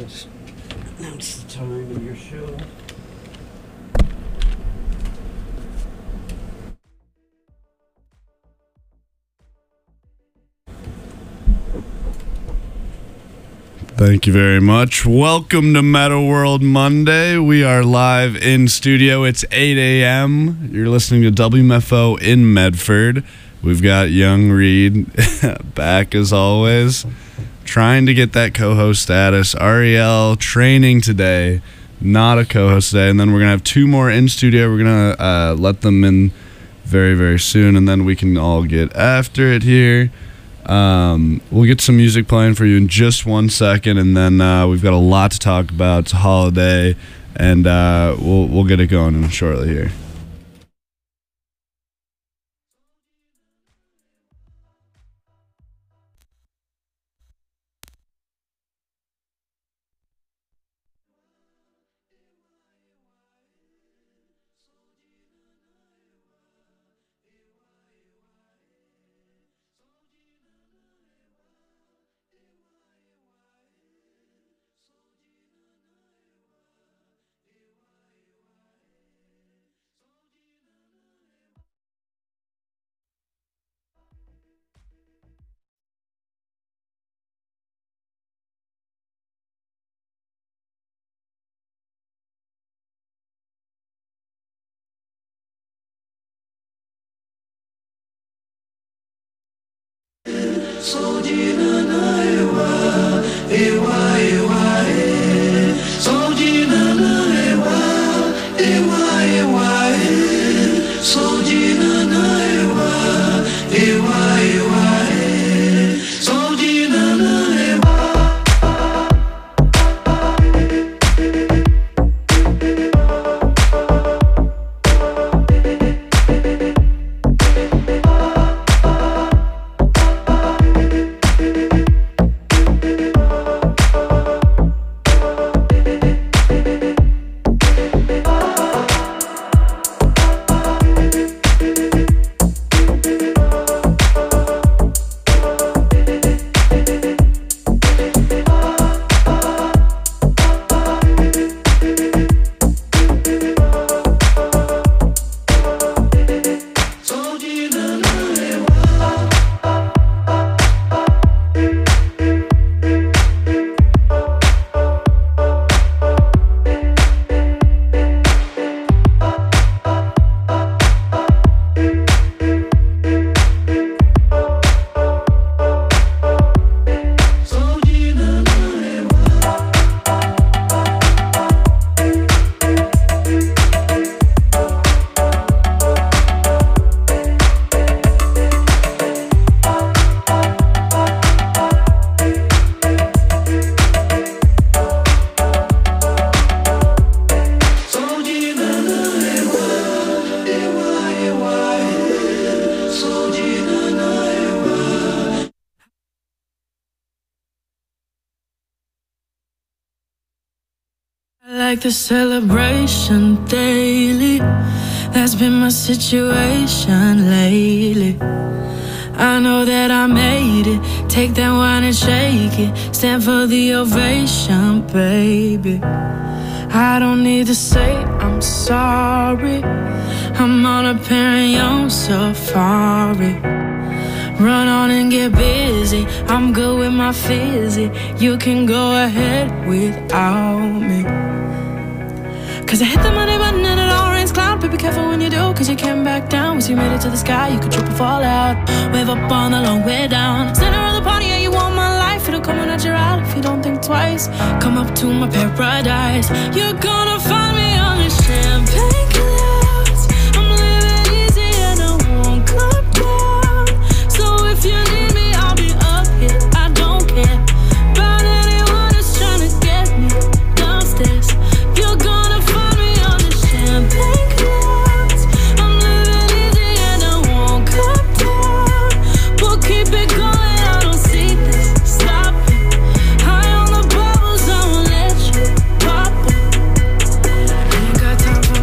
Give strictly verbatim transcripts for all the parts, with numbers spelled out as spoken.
let's announce the time of your show. Thank you very much. Welcome to Metal World Monday. We are live in studio. It's eight a.m. You're listening to W M F O in Medford. We've got Young Reed back as always, trying to get that co-host status. Ariel training today, not a co-host today. And then we're going to have two more in studio. We're going to uh, let them in very, very soon, and then we can all get after it here. Um, we'll get some music playing for you in just one second, and then uh, we've got a lot to talk about. It's a holiday, and uh, we'll we'll get it going shortly here. Like the celebration daily, that's been my situation lately. I know that I made it, take that wine and shake it, stand for the ovation, baby. I don't need to say I'm sorry, I'm on a Perignon safari. Run on and get busy, I'm good with my fizzy, you can go ahead without me. Cause I hit the money button and it all rains cloud. But be careful when you do, cause you can't back down. Once you made it to the sky, you could trip and fall out. Wave up on the long way down. Center of the party, yeah, you want my life. It'll come at your out if you don't think twice. Come up to my paradise. You're gonna find me on the champagne clouds. I'm living easy and I won't come down. So if you need me, I'll be up here. I don't care about anyone who's trying to get me downstairs. You're gonna champagne clouds. I'm living easy and I won't come down. We'll keep it going, I don't see this stopping. High on the bubbles, I won't let you pop it. Ain't got time for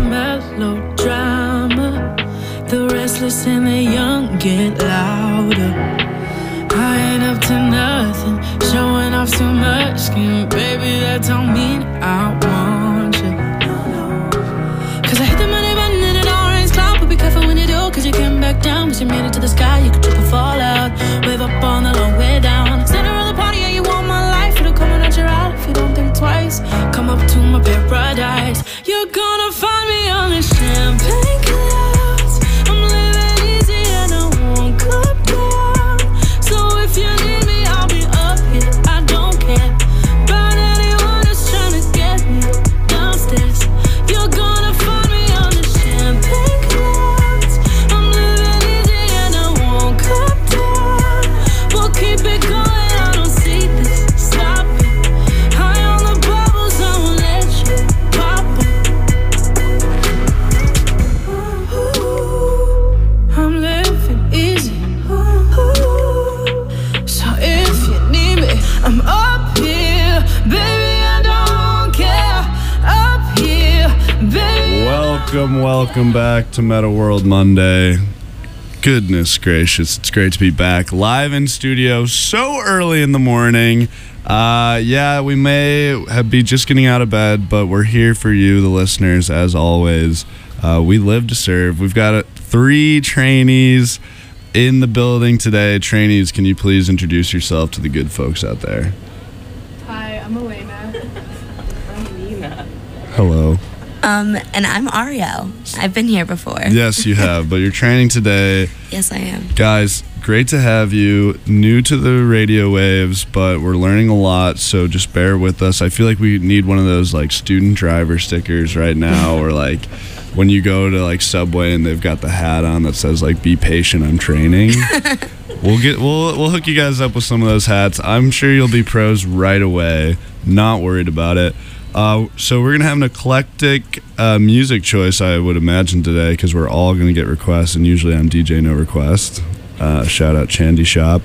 melodrama. The restless and the young get louder. I ain't up to nothing, showing off too much skin. Baby, that don't mean I want you. Cause I hit the money button and it all rains cloud. But be careful when you do, cause you can't back down. Once you made it to the sky, you could trip and fall out. Wave up on the long way down. Center of the party, yeah, you want my life. It'll come at your out if you don't think twice. Come up to my paradise. You're gonna find me on the champagne clouds. I'm living easy and I won't come down. So if you need me, I'll be up here. I don't care about anyone who's trying to get me downstairs. You're gonna find me on the champagne clouds. I'm living easy and I won't come down. We'll keep it going, I don't see this stopping. High on the bubbles, I won't let you pop 'em. I'm living easy. So if you need me, I'm up here, baby, I don't care. Up here, baby. Welcome, welcome back to Meta World Monday. Goodness gracious, it's great to be back live in studio so early in the morning. Uh, yeah, we may have be just getting out of bed, but we're here for you, the listeners, as always. Uh, we live to serve. We've got uh, three trainees in the building today. Trainees, can you please introduce yourself to the good folks out there? Hi, I'm Elena. I'm Nina. Hello. Um, and I'm Ariel. I've been here before. Yes, you have, but you're training today. Yes, I am. Guys, great to have you. New to the radio waves, but we're learning a lot, so just bear with us. I feel like we need one of those like student driver stickers right now, or like when you go to like Subway and they've got the hat on that says like "Be patient, I'm training." We'll get we'll we'll hook you guys up with some of those hats. I'm sure you'll be pros right away. Not worried about it. Uh, so we're gonna have an eclectic uh, music choice, I would imagine, today, because we're all gonna get requests, and usually I'm D J No Request. Uh, shout out Chandy Shop.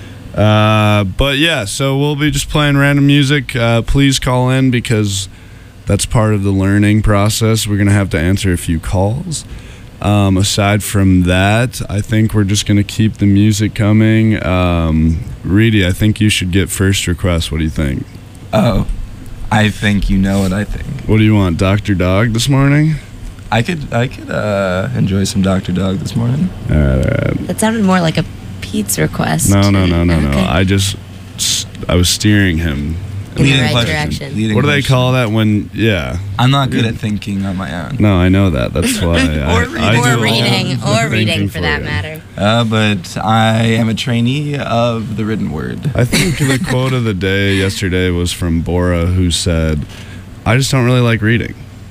Uh, but yeah, so we'll be just playing random music. Uh, please call in because that's part of the learning process. We're gonna have to answer a few calls. Um, aside from that, I think we're just gonna keep the music coming. Um, Reedy, I think you should get first request. What do you think? Oh. I think you know what I think. What do you want, Doctor Dog this morning? I could I could uh, enjoy some Doctor Dog this morning. All right, all right. That sounded more like a Pete's request. No, no, no, no, no. Okay. I just, I was steering him. In the Leading right question. direction. Leading What do they question. call that when, yeah. I'm not good at thinking on my own. No, I know that. That's why. I, Or, I do or all reading, the or reading thinking for that you. matter. Uh, but I am a trainee of the written word. I think the quote of the day yesterday was from Bora, who said, I just don't really like reading.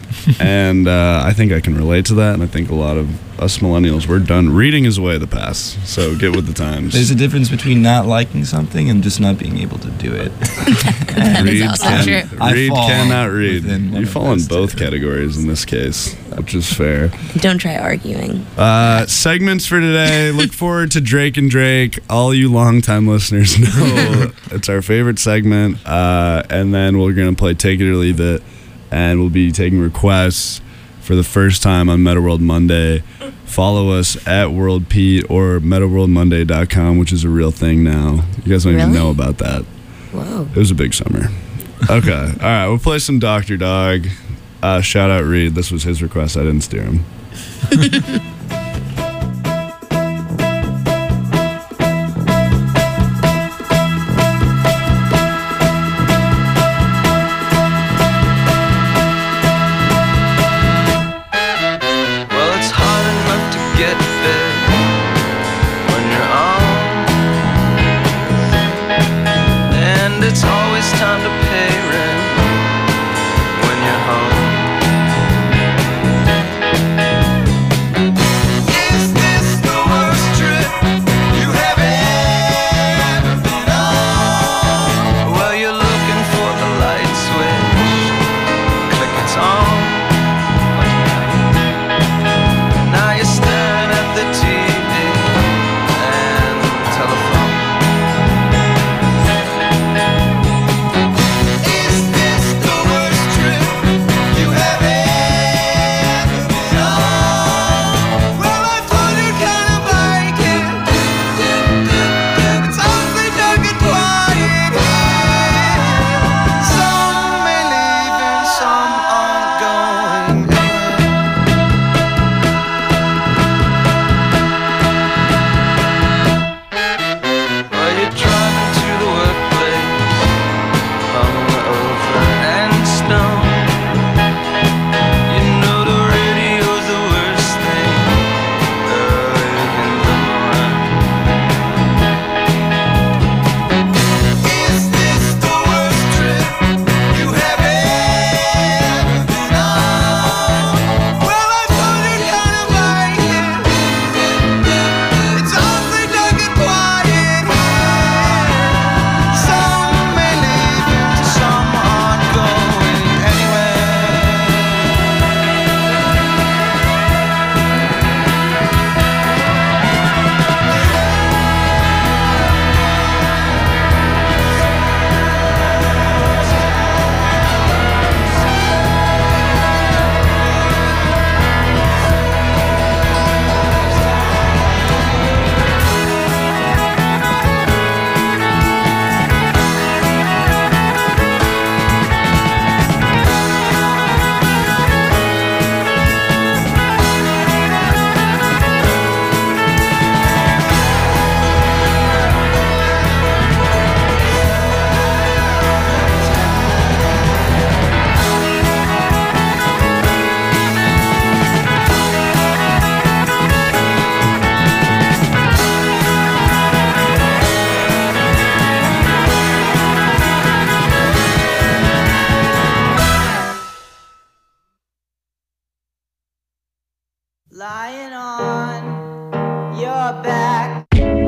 And uh, I think I can relate to that, and I think a lot of us millennials, we're done. Reading is way of the past, so get with the times. There's a difference between not liking something and just not being able to do it. That is Read, also can, true. I read fall cannot read. within one You of fall in those both two. categories in this case, which is fair. Don't try arguing. Uh, segments for today. Look forward to Drake and Drake. All you longtime listeners know it's our favorite segment. Uh, and then we're going to play Take It or Leave It. And we'll be taking requests for the first time on Meta World Monday. Follow us at World Pete or meta world monday dot com, which is a real thing now. You guys don't even Really? know about that. Whoa. It was a big summer. Okay. All right. We'll play some Doctor Dog. Uh, shout out Reed. This was his request. I didn't steer him. Well, it's hard enough to get big when you're on, and it's always time to pay rent when you're home. Is this the worst trip you have ever been on? Well, you're looking for the light switch, click it's on. Now you're staring at the T V and telephone. our back.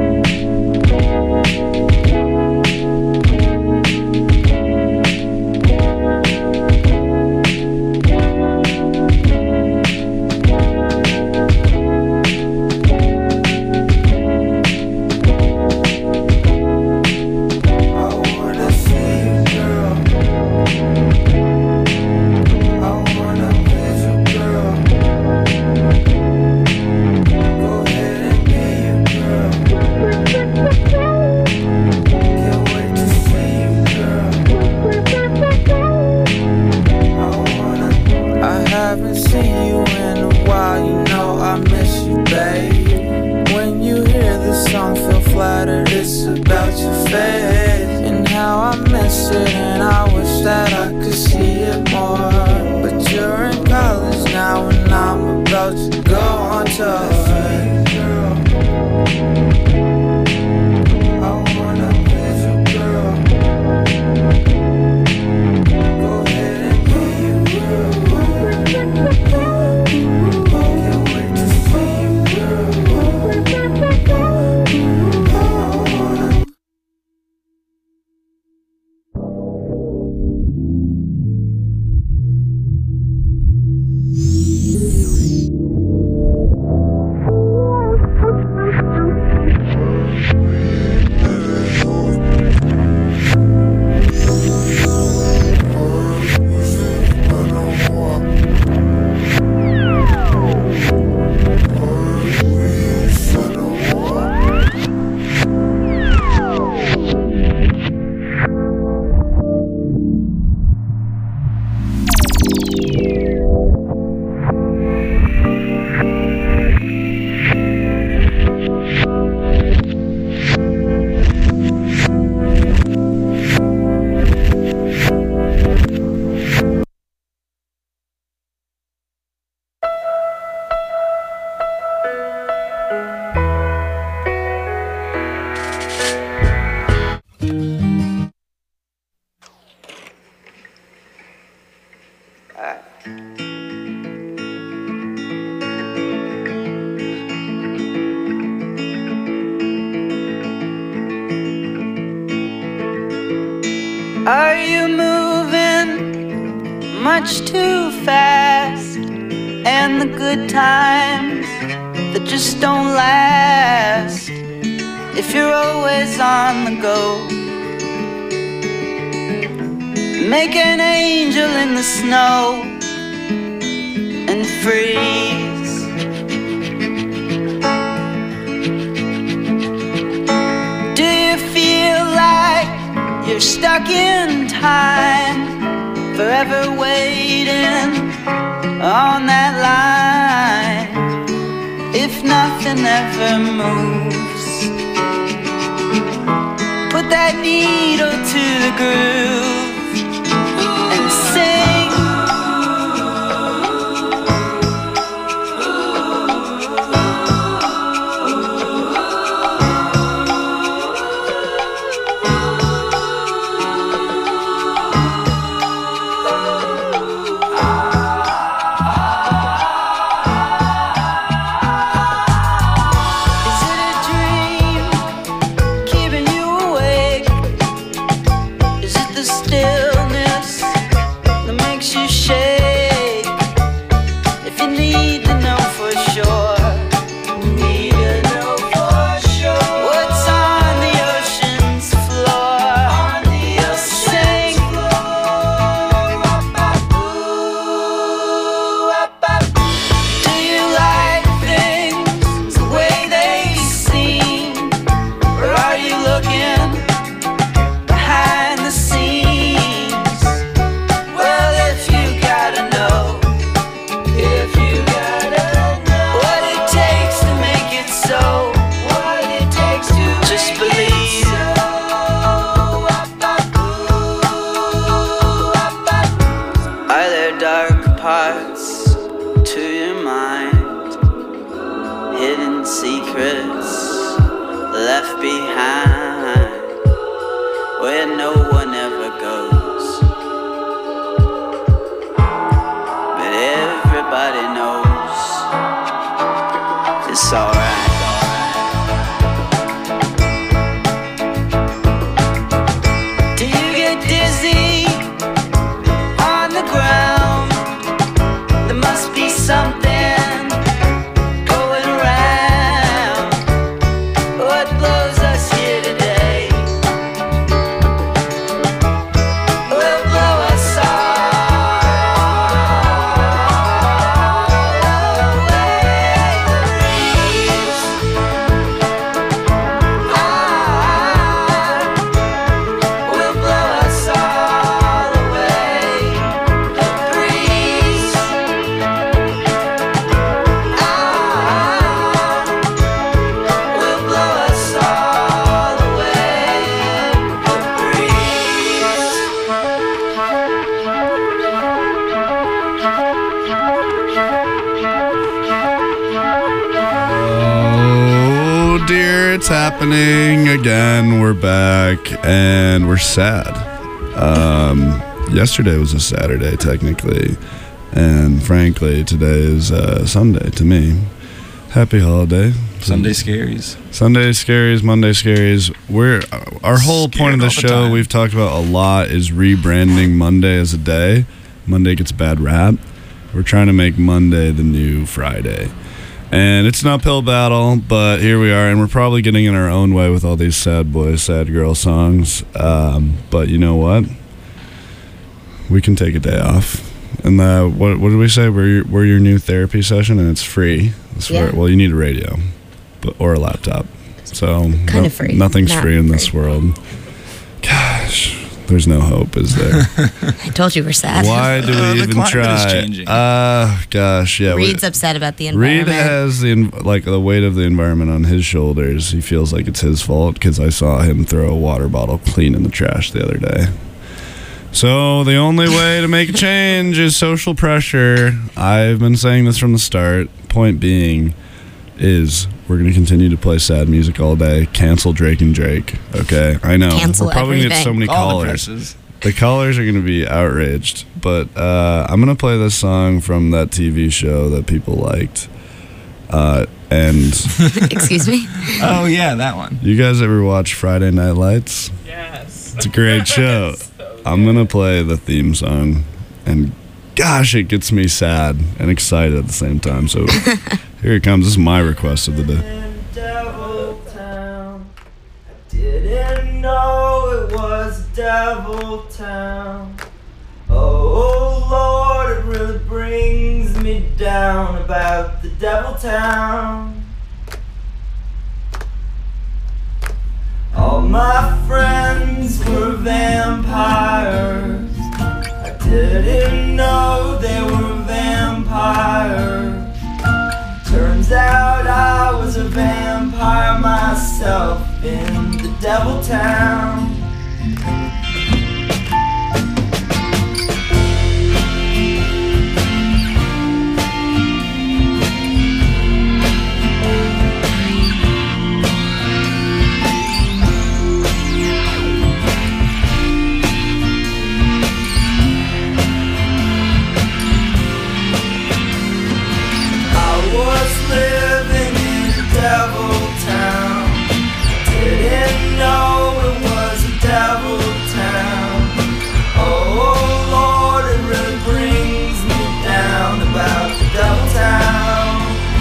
Are you moving much too fast? And the good times that just don't last, if you're always on the go, make an angel in the snow and freeze. Do you feel like you're stuck in time, forever waiting on that line? If nothing ever moves, put that needle to the groove and sing. It's alright. dear, it's happening again. We're back and we're sad. Um, yesterday was a Saturday, technically, and frankly, today is uh, Sunday to me. Happy holiday. Sunday scaries. Sunday scaries, Monday scaries. We're our whole point of the Scared all the show time. we've talked about a lot is rebranding Monday as a day. Monday gets a bad rap. We're trying to make Monday the new Friday. And it's an uphill battle, but here we are, and we're probably getting in our own way with all these sad boy, sad girl songs. Um, but you know what? We can take a day off. And uh, what what did we say? We're your, we're your new therapy session, and it's free. It's Yeah. for, well, you need a radio, but or a laptop. So Kind of free. Nothing's Not free in this free. world. Gosh, there's no hope, is there? I told you we're sad. Why do we Uh, the even climate is try? changing. Uh, gosh, yeah. we- Reed's upset about the Reed environment. has the en- like the weight of the environment on his shoulders. He feels like it's his fault because I saw him throw a water bottle clean in the trash the other day. So the only way to make a change is social pressure. I've been saying this from the start. Point being is we're going to continue to play sad music all day. Cancel Drake and Drake. Okay, I know. Cancel we're probably going to get so everything. many All the callers. presses. The callers are going to be outraged, but uh, I'm going to play this song from that T V show that people liked. Uh, and Excuse me? Oh yeah, that one. you guys ever watch Friday Night Lights? Yes. It's a great show. I'm going to play the theme song, and gosh, it gets me sad and excited at the same time. So here it comes. This is my request of the day. In Devil Town, I didn't know it was Devil Town. Oh Lord, it really brings me down about the Devil Town. All my friends were vampires. I didn't know they were vampires. Turns out I was a vampire myself in the Devil Town. I was living in the Devil Town. Didn't know it was a Devil Town. Oh Lord, it really brings me down about the Devil Town.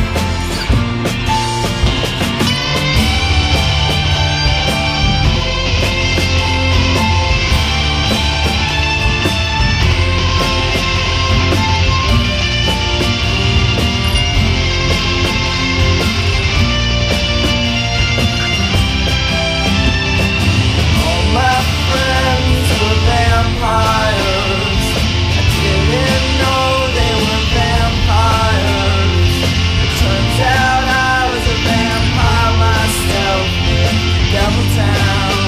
All my friends were vampires. I didn't know they were vampires. It turns out I was a vampire myself in Devil Town.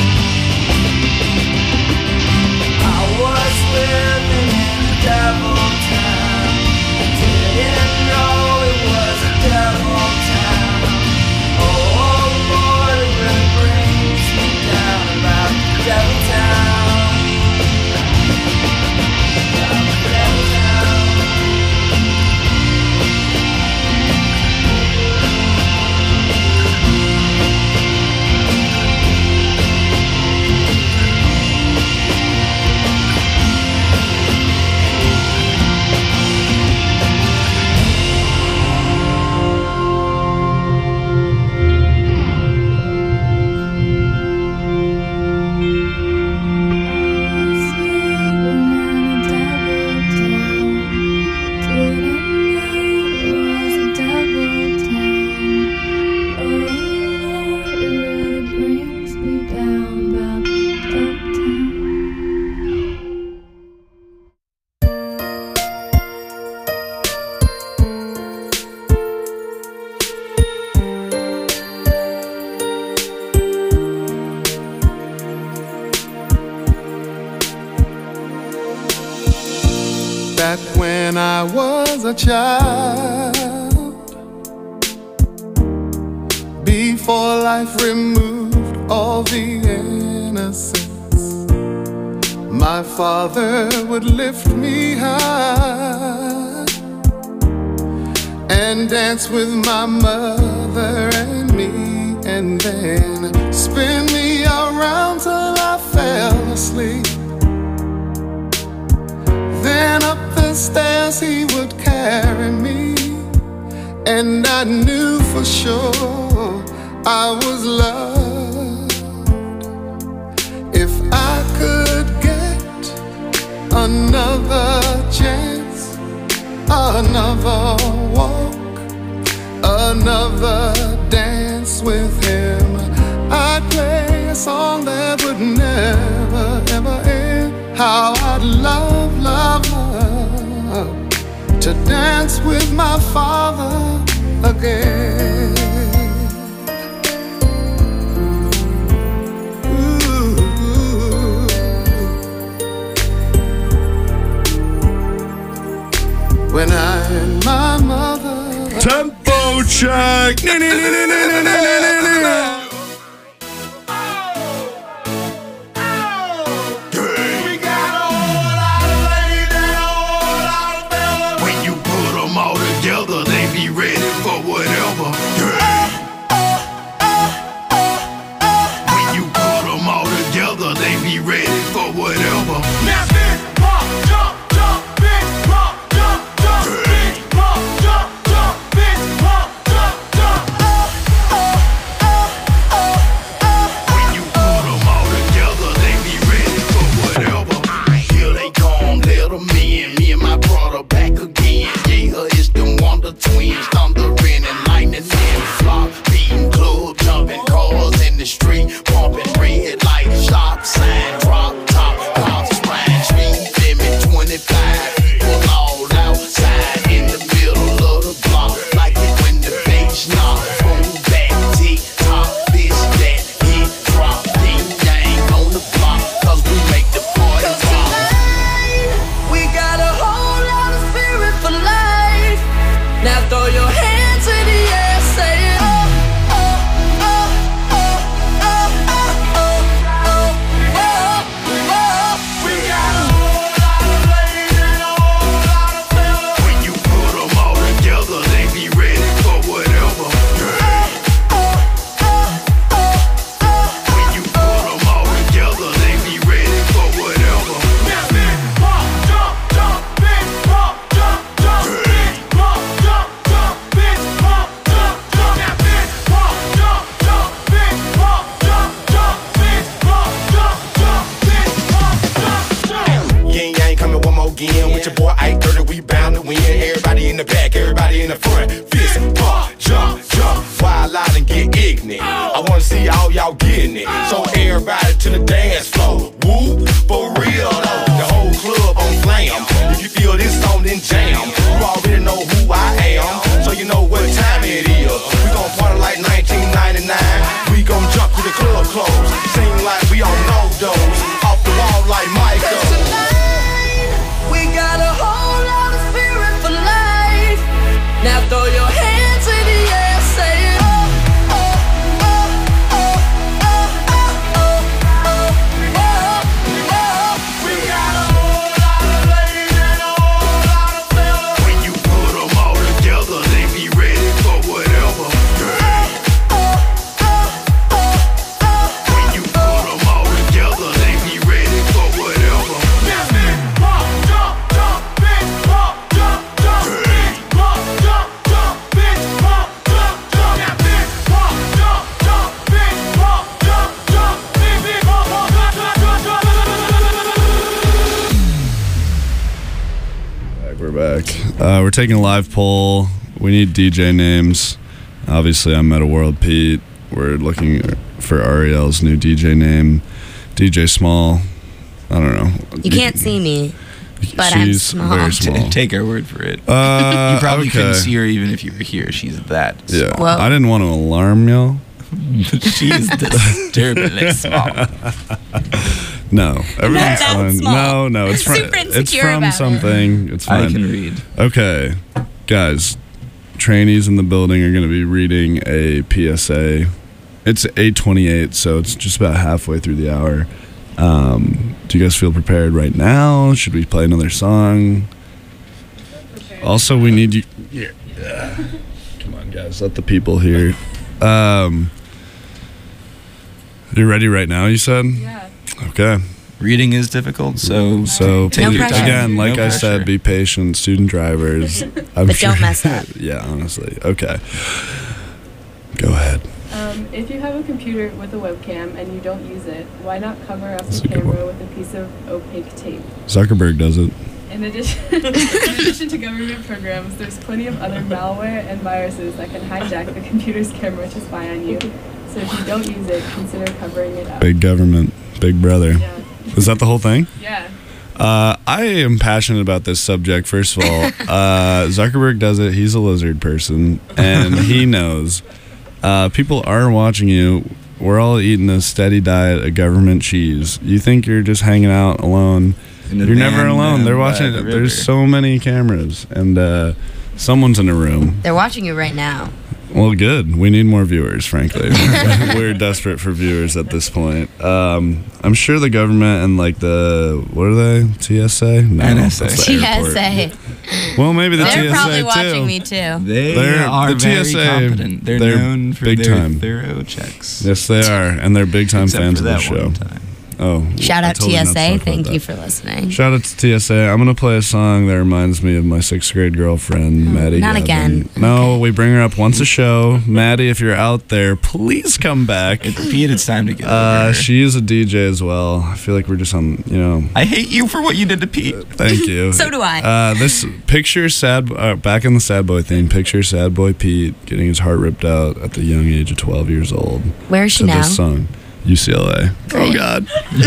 I was living in a Devil Town. Didn't know it was a Devil Town. Oh Lord, it really brings me down about the Devil Town. About the Devil Town. Back when I was a child, before before life removed all the innocence, my father would lift me high and dance with my mother and me, and then spin me around till I fell asleep. Then up the stairs he would carry me, and I knew for sure I was loved. If I could get another chance, another walk, another dance with him, I'd play a song that would never, ever end. How I'd love, love, love to dance with my father again. Ooh. When I and my mother. Tempo check. Uh, we're taking a live poll. We need D J names. Obviously, I'm Meta World Pete. We're looking for Ariel's new D J name, D J Small. I don't know. You can't see me, but I'm She's small. very small. Take our word for it. Uh, you probably okay. couldn't see her even if you were here. She's that Yeah. small. I didn't want to alarm y'all. She's disturbingly small. No, everything's that fine. small. No, no, it's I'm from super it's insecure from about it. something. It's fine. I can read. Okay, guys, trainees in the building are going to be reading a P S A It's eight twenty-eight, so it's just about halfway through the hour. Um, do you guys feel prepared right now? Should we play another song? Also, we need you. Here. Yeah. Come on, guys. Let the people hear. Um, you're ready right now, you said? Yeah. Okay. Reading is difficult, so So take No your pressure. time. again, like No I pressure. said, be patient. Student drivers. I'm But don't mess up. Yeah, honestly. Okay. Go ahead. Um, if you have a computer with a webcam and you don't use it, why not cover up That's the a good camera one. with a piece of opaque tape? Zuckerberg does it. In addition, in addition to government programs, there's plenty of other malware and viruses that can hijack the computer's camera to spy on you. So if you don't use it, consider covering it up. Big government, big brother. Yeah. Is that the whole thing? Yeah. Uh, I am passionate about this subject. First of all, uh, Zuckerberg does it. He's a lizard person, and he knows. Uh, people are watching you. We're all eating a steady diet of government cheese. You think you're just hanging out alone. In a You're never van alone. down They're by watching the it. river. There's so many cameras, and uh, someone's in a room. They're watching you right now. Well, good. We need more viewers, frankly. We're desperate for viewers at this point. Um, I'm sure the government and like the, what are they? T S A? No, N S A. that's the T airport. S A. Well, maybe the They're T S A probably too. watching me too. They They're- are the very T S A, competent. They're, they're known for big their time. thorough checks. Yes, they are, and they're big time Except fans for of the that show. one time. Oh, Shout I out totally T S not A. talk about Thank that. you for listening. Shout out to T S A. I'm gonna play a song that reminds me of my sixth grade girlfriend, Maddie. not Gavin. again. No, we bring her up once a show. Maddie, if you're out there, please come back. Pete, it's time to get over Uh, her. she is a D J as well. I feel like we're just on, you know. I hate you for what you did to Pete. Thank you. So do I. Uh, this picture sad uh, back in the sad boy theme. Picture sad boy Pete getting his heart ripped out at the young age of twelve years old. Where is she to now? this song, U C L A. Oh God.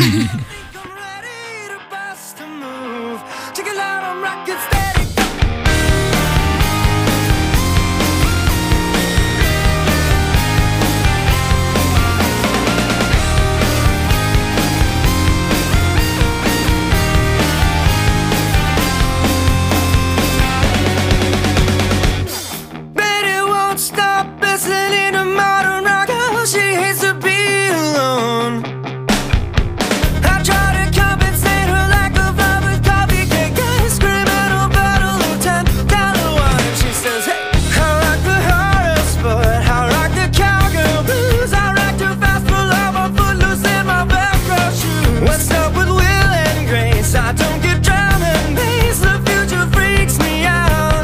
Betty won't stop listening to modern rock. She hates to be alone. I try to compensate her lack of love with coffee cake ice cream and a bottle of ten dollar wine. She says, hey, I rock the horror sport, I rock the cowgirl blues, I rock too fast for love, I'm footloose in my Velcro shoes. What's up with Will and Grace? I don't get drum and bass, the future freaks me out.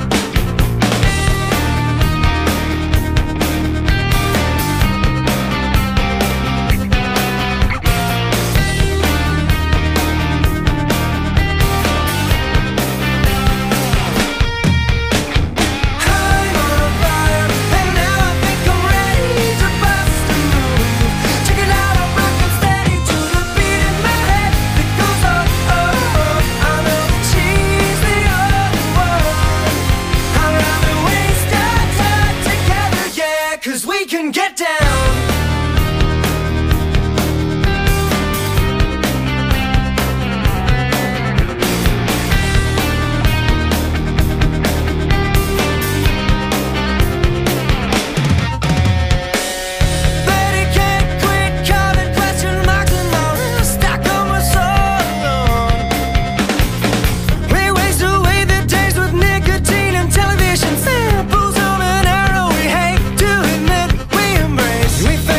I'm on fire, and now I think I'm ready to bust a move. Check it out, I'm rocking steady to the beat in my head that goes oh oh oh. I know she's the only one. I'd rather waste our time together, yeah, 'cause we can get down. Betty can't quit calling question marks in my wrist. Stock on my soul. We waste away the days with nicotine and television samples of an era we hate to admit we embrace. We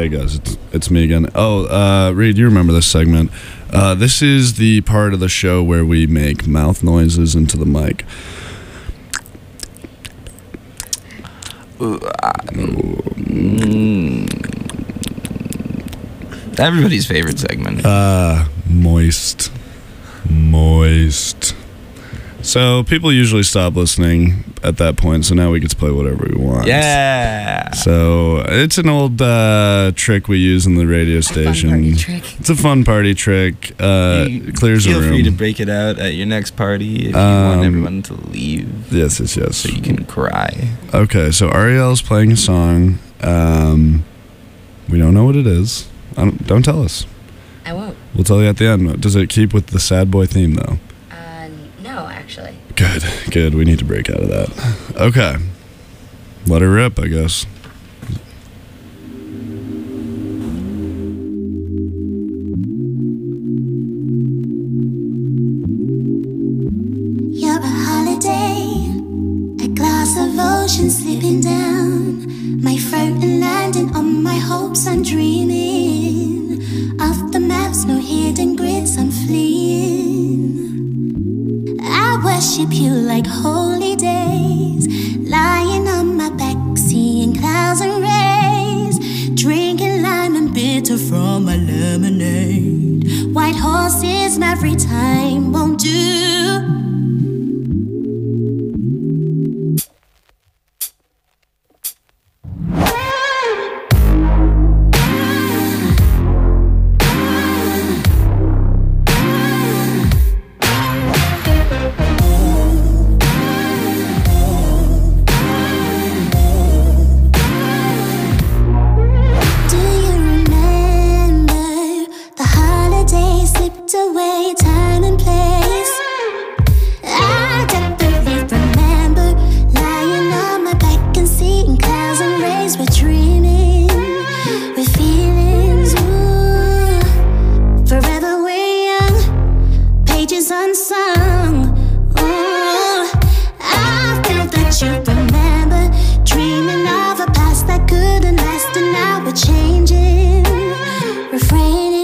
Hey guys, it's, it's me again. Oh, uh, Reed, you remember this segment. Uh, this is the part of the show where we make mouth noises into the mic. Ooh, uh, mm, everybody's favorite segment. Uh, moist. Moist. So people usually stop listening at that point, so now we get to play whatever we want. Yeah. So it's an old uh, trick we use in the radio station. Fun party trick. It's a fun party trick. Uh, You clears Feel a room. free to break it out at your next party if you Um, want everyone to leave. Yes, yes, yes. So you can cry. Okay, so Ariel's playing a song. Um, we don't know what it is. I don't, don't tell us. I won't. We'll tell you at the end. Does it keep with the sad boy theme, though? Uh, no, actually. Good, good. We need to break out of that. Okay. Let her rip, I guess. You're a holiday, a glass of ocean slipping down, my floating landing on my hopes. I'm dreaming of the maps, no hidden grids. I'm fleeing. I worship you like holy days, lying on my back, seeing clouds and rays, drinking lime and bitter from my lemonade. White horses every time won't do. Away time and place. I definitely remember lying on my back and seeing clouds and rays. We're dreaming with feelings, ooh. Forever we're young, pages unsung. Ooh. I feel that you remember, dreaming of a past that couldn't last, and now we're changing, refraining.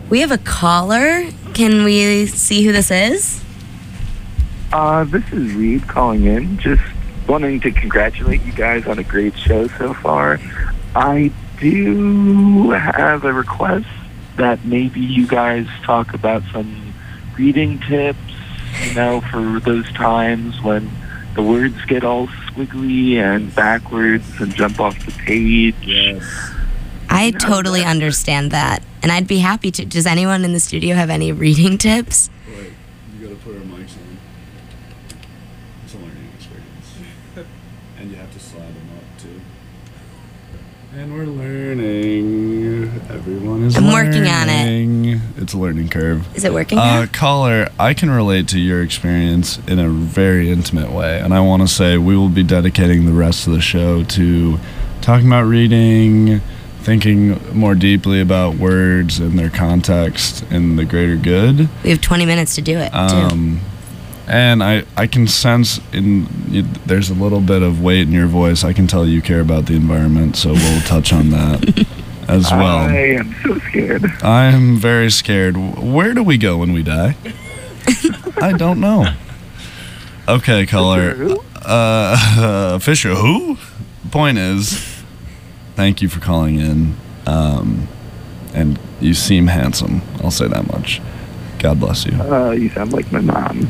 We have a caller. Can we see who this is? Uh, this is Reed calling in. Just wanting to congratulate you guys on a great show so far. I do have a request that maybe you guys talk about some reading tips, you know, for those times when the words get all squiggly and backwards and jump off the page. Yes. I totally understand that. And I'd be happy to. Does anyone in the studio have any reading tips? Wait, you gotta put our mics on. It's a learning experience. And you have to slide them up too. And we're learning. Everyone is I'm learning. working on it. It's a learning curve. Is it working Uh, now? caller, I can relate to your experience in a very intimate way. And I want to say we will be dedicating the rest of the show to talking about reading, thinking more deeply about words and their context and the greater good. We have twenty minutes to do it, too. Um, and I, I can sense in you, there's a little bit of weight in your voice. I can tell you care about the environment, so we'll touch on that as well. I am so scared. I am very scared. Where do we go when we die? I don't know. Okay, caller. Fisher who? Uh, Fisher who? Point is, thank you for calling in. Um, and you seem handsome. I'll say that much. God bless you. Uh, you sound like my mom.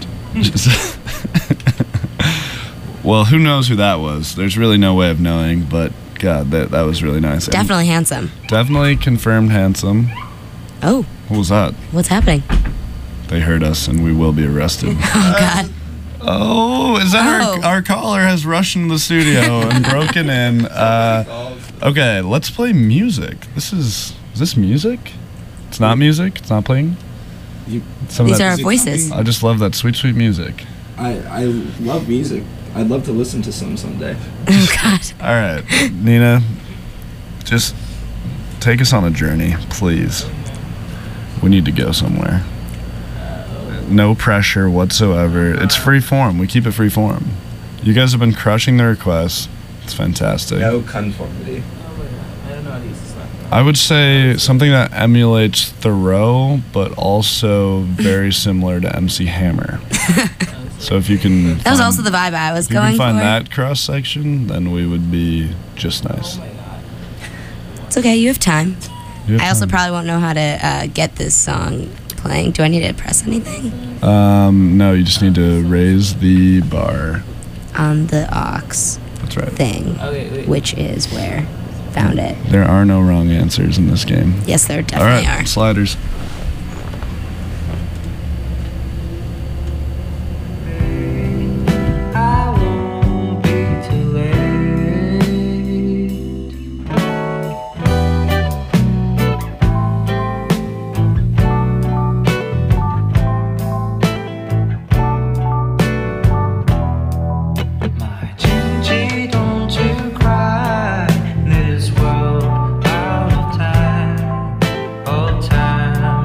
Well, who knows who that was? There's really no way of knowing, but God, that that was really nice. And Definitely handsome. definitely confirmed handsome. Oh, What was that? what's happening? They heard us and we will be arrested. Oh, God. Oh, is that Oh. our, our caller has rushed into the studio and broken in. Uh, okay, let's play music. This is, is this music? It's not music? It's not playing? You, Some of These that- are our voices. I just love that sweet, sweet music. I, I love music. I'd love to listen to some someday. Oh, God. All right, Nina, just take us on a journey, please. We need to go somewhere. No pressure whatsoever. It's free form. We keep it free form. You guys have been crushing the requests. It's fantastic. No conformity. I would say something that emulates Thoreau, but also very similar to M C Hammer. So if you can, That was find- also the vibe I was if you going can find for. that cross section, then we would be just nice. It's okay, you have time. You have I also time. probably won't know how to uh, get this song playing. Do I need to press anything? Um, no, you just need to raise the bar. On the aux That's right. thing, which is where? Found it. There are no wrong answers in this game. Yes, there All definitely right, are. sliders. Gingy, don't you cry. This world out of time, old time.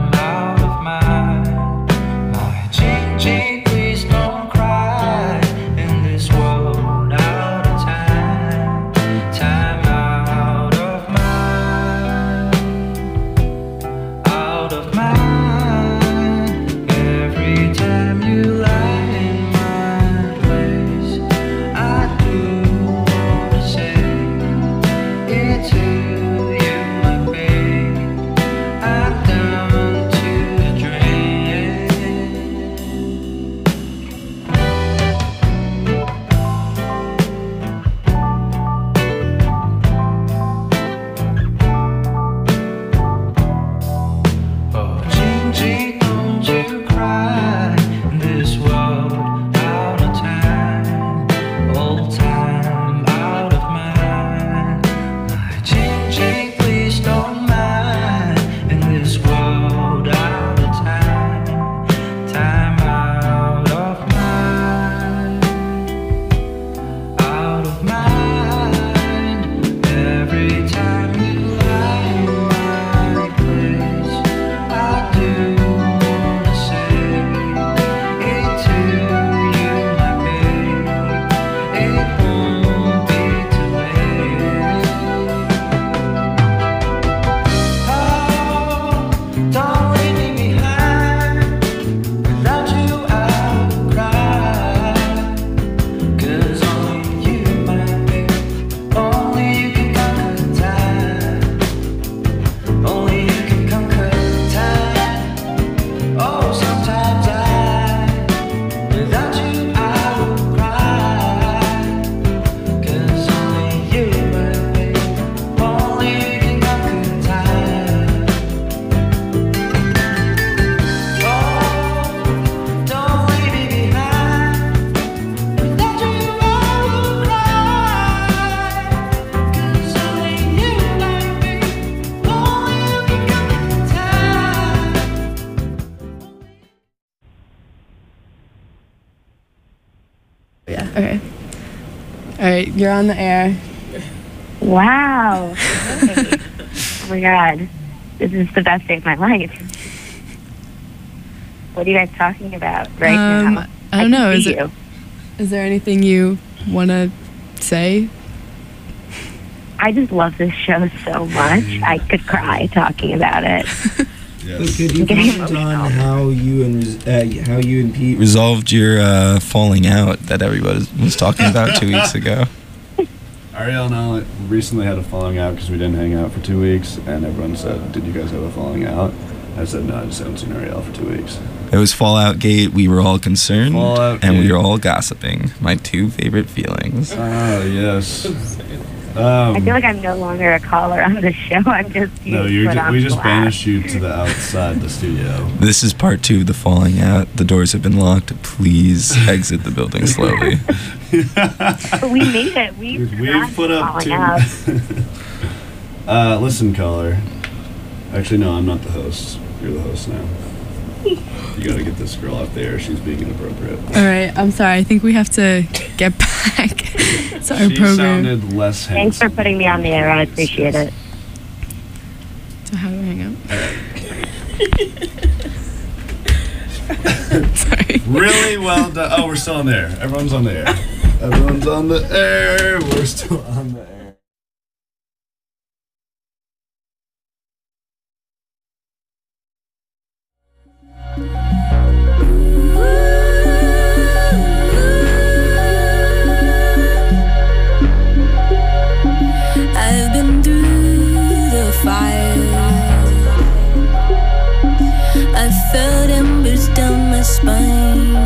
Okay. All right, you're on the air. Wow. Oh my God. This is the best day of my life. What are you guys talking about right um, now? I don't know. can Is, see it, you. is there anything you want to say? I just love this show so much. I could cry talking about it. But could you I'm getting comment on how you and uh, how you and Pete Resolved your uh, falling out that everybody was talking about two weeks ago. Ariel and I recently had a falling out because we didn't hang out for two weeks, and everyone said, "Did you guys have a falling out?" I said, "No, I just haven't seen Ariel for two weeks." It was Fallout Gate. We were all concerned, Fallout and we Gate. were all gossiping. My two favorite feelings. Oh yes. I Um, feel like I'm no longer a caller on the show. I'm just no, being you're put ju- on we just blast. banished you to the outside the studio. This is part two of the falling out. The doors have been locked. Please exit the building slowly. But we made it. We We've put up falling two. out. uh, listen, caller. Actually, no, I'm not the host. You're the host now. You gotta get this girl off the air. She's being inappropriate. All right, I'm sorry. I think we have to get back to our She program. sounded less handsome. Thanks for putting me on the air. I appreciate it. So how do I hang up? Sorry. Really well done. Oh, we're still on the air. Everyone's on the air. Everyone's on the air. We're still on the air. I've been through the fire. I felt embers down my spine.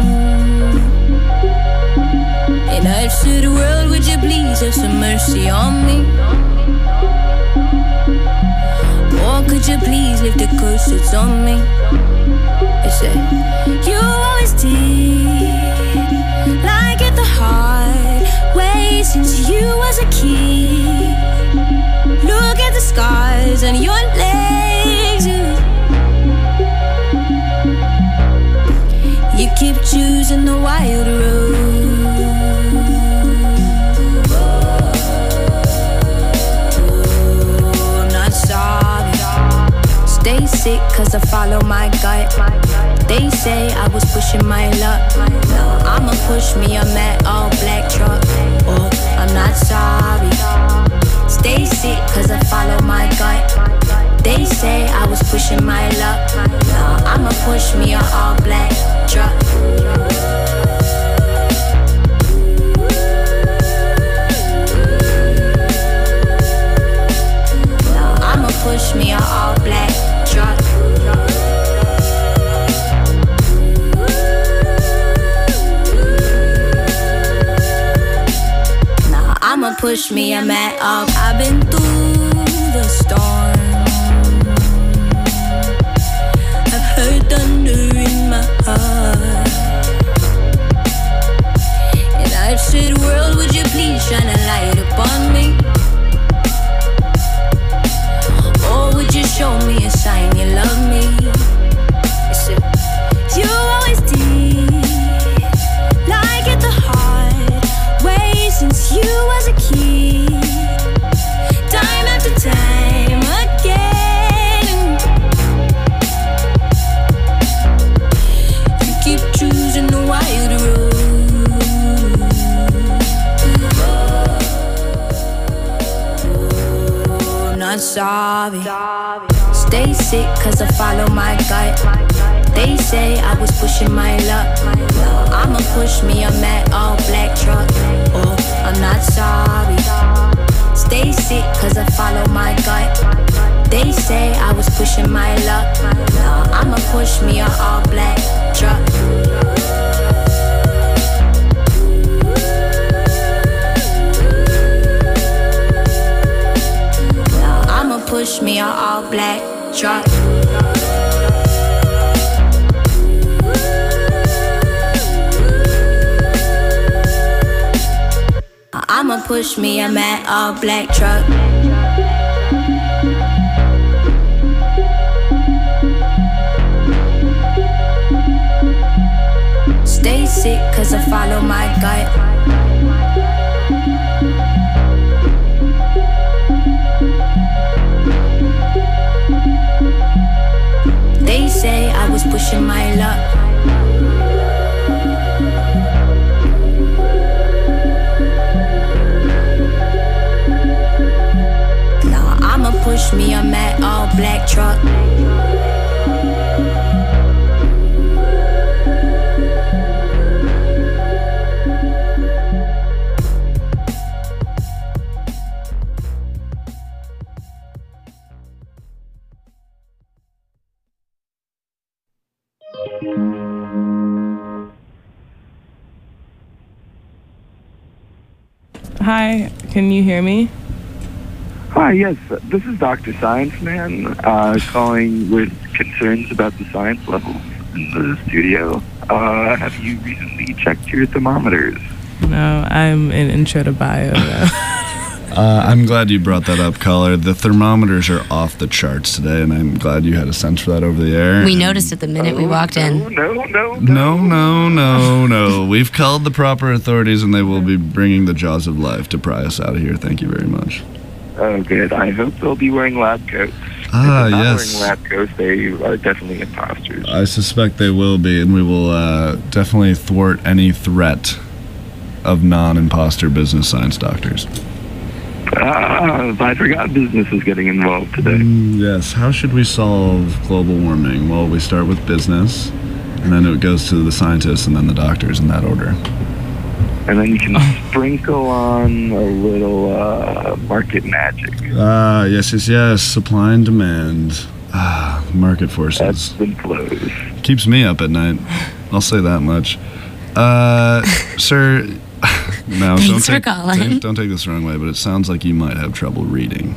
And I said, world, would you please have some mercy on me? Or could you please lift the curse that's on me? I said, you always did, like it the hard way since you was a kid. Look at the scars on your legs. You keep choosing the wild road. Oh, I'm not sorry. Stay sick cause I follow my gut. They say I was pushing my luck. I'ma push me a matte all black truck. Oh, I'm not sorry. Stay sick cause I follow my gut. They say I was pushing my luck. I'ma push me a all black truck. I'ma push me a all black truck. I'ma push me a mat up. I've been through the storm. I've heard thunder in my heart. And I've said, world, would you please shine a light upon me? Or would you show me a sign you love me? I said, you always did, like it the hard way since you was a kid. Time after time again, you keep choosing the wild road. Oh, I'm not sorry. Stay sick cause I follow my gut. They say I was pushing my luck. I'ma push me a matte all black truck. Oh, I'm not sorry. Stay sick cause I follow my gut. They say I was pushing my luck. I'ma push me a all black truck. I'ma push me a all black truck. I'ma push me a matte all black truck. Stay sick cause I follow my gut. pushing my luck. Nah, I'ma push me a matte all black truck. Hi, can you hear me? Hi, yes, this is Doctor Science Man, uh, calling with concerns about the science levels in the studio. Uh, have you recently checked your thermometers? No, I'm in intro to bio though. Uh, I'm glad you brought that up, caller. The thermometers are off the charts today, and I'm glad you had a sense for that over the air. We noticed it the minute we walked in. No, no, No, no, no, no. We've called the proper authorities, and they will be bringing the jaws of life to pry us out of here. Thank you very much. Oh, good. I hope they'll be wearing lab coats. Ah, if they're not yes. wearing lab coats, they are definitely imposters. I suspect they will be, and we will uh, definitely thwart any threat of non-imposter business science doctors. Ah, I forgot business is getting involved today. Mm, yes. How should we solve global warming? Well, we start with business, and then it goes to the scientists, and then the doctors in that order. And then you can sprinkle on a little uh, market magic. Ah, yes, yes, yes. Supply and demand. Ah, market forces. Ebbs and flows. Keeps me up at night. I'll say that much. Uh, sir... No, Thanks don't for take, calling. Take, don't take this the wrong way, but it sounds like you might have trouble reading.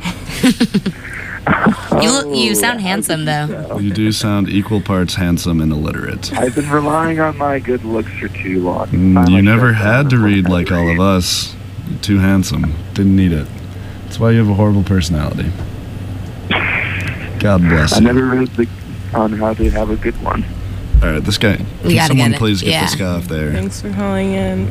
You look, you sound handsome though. You do sound equal parts handsome and illiterate. I've been relying on my good looks for too long. Mm, you never had to read like all of us. You're too handsome. Didn't need it. That's why you have a horrible personality. God bless I you. never read the, on how to have a good one. All right, this guy. We Can gotta someone get it. please get Yeah. this guy off there? Thanks for calling in.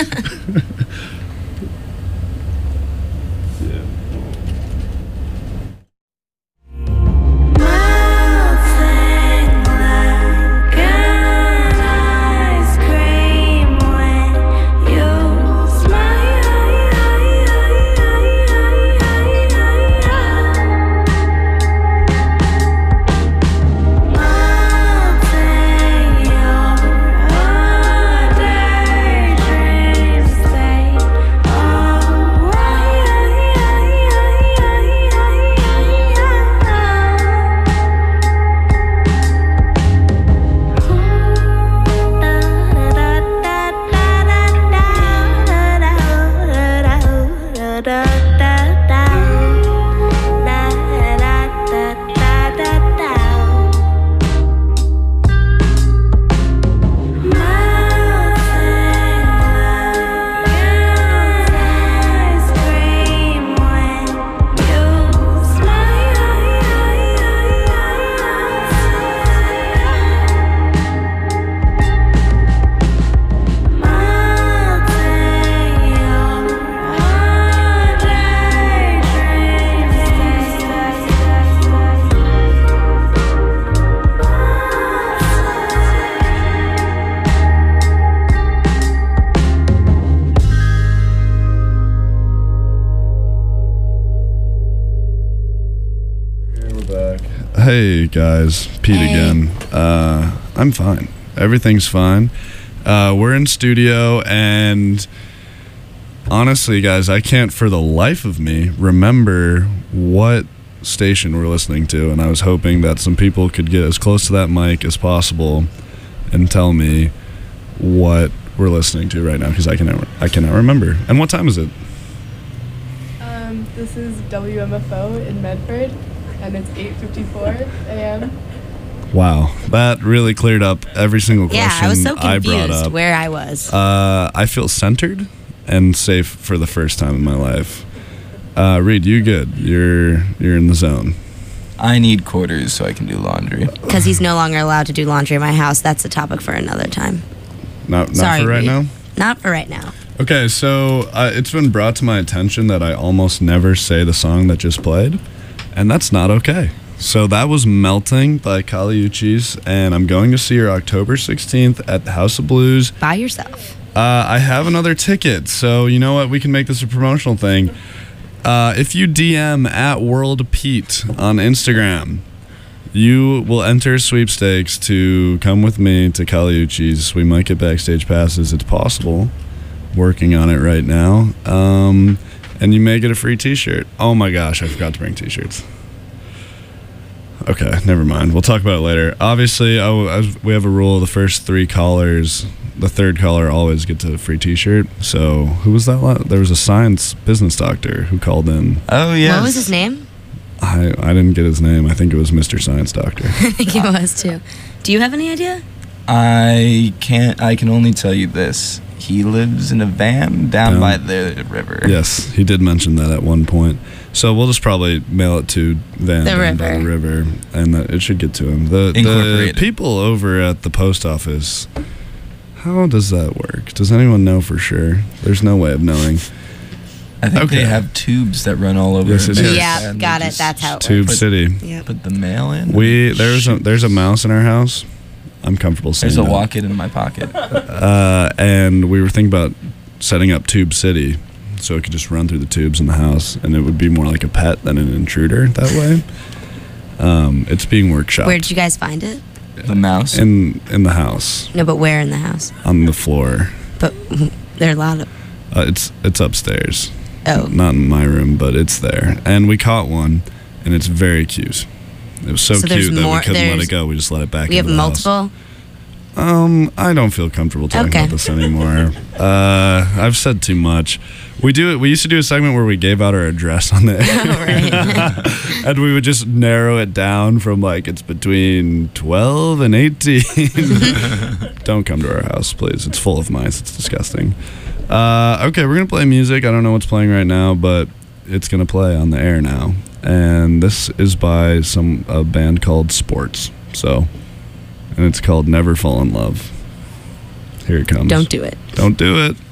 Hey guys, Pete Hey. again. Uh, I'm fine. Everything's fine. Uh, we're in studio, and honestly, guys, I can't for the life of me remember what station we're listening to, and I was hoping that some people could get as close to that mic as possible and tell me what we're listening to right now, because I cannot, I cannot remember. And what time is it? Um, this is W M F O in Medford, and it's eight fifty-four a.m. Wow, that really cleared up every single question Yeah, I was so I brought confused up. where I was. Uh, I feel centered and safe for the first time in my life. Uh, Reed, you good? You're you're in the zone. I need quarters so I can do laundry. Because he's no longer allowed to do laundry in my house. That's a topic for another time. Not not Sorry, for right Reed. now. Not for right now. Okay, so uh, it's been brought to my attention that I almost never say the song that just played, and that's not okay. So that was Melting by Kali Uchis, and I'm going to see her October sixteenth at the House of Blues. By yourself. Uh, I have another ticket, so you know what? We can make this a promotional thing. Uh, if you D M at World Pete on Instagram, you will enter sweepstakes to come with me to Kali Uchis. We might get backstage passes. It's possible. Working on it right now. Um, and you may get a free t-shirt. Oh my gosh, I forgot to bring t-shirts. Okay, never mind. We'll talk about it later. Obviously, I, I, we have a rule. The first three callers, the third caller always gets a free t-shirt. So who was that? La- there was a science business doctor who called in. Oh, yeah. What was his name? I, I didn't get his name. I think it was Mister Science Doctor. I think it was too. Do you have any idea? I can't. I can only tell you this. He lives in a van down Down- by the river. Yes, he did mention that at one point. So we'll just probably mail it to Van The down by river. the river, and that it should get to him. The, the Incorporated. people over at the post office, how does that work? Does anyone know for sure? There's no way of knowing. I think Okay. they have tubes that run all over. Yes, it America, is. Yeah, and got they it. just That's how it Tube works. City. Yep. Put the mail in. We there's a there's a mouse in our house. I'm comfortable saying There's a that. walk-in in my pocket. Uh, and we were thinking about setting up Tube City, so it could just run through the tubes in the house, and it would be more like a pet than an intruder that way. Um, it's being workshopped. Where did you guys find it? The mouse? In in the house, No, but where in the house? on the floor. But there are a lot of. Uh, it's it's upstairs. Oh. Not in my room, but it's there. And we caught one, and it's very cute. It was so, So there's cute that more- we couldn't let there's- it go. We just let it back We have into the house. multiple. Um, I don't feel comfortable talking Okay. about this anymore. uh, I've said too much. We do it. We used to do a segment where we gave out our address on the air, and we would just narrow it down from like it's between twelve and eighteen. Don't come to our house, please. It's full of mice. It's disgusting. Uh, okay, we're gonna play music. I don't know what's playing right now, but it's gonna play on the air now. And this is by some a band called Sports. So. And it's called Never Fall in Love. Here it comes. Don't do it. Don't do it.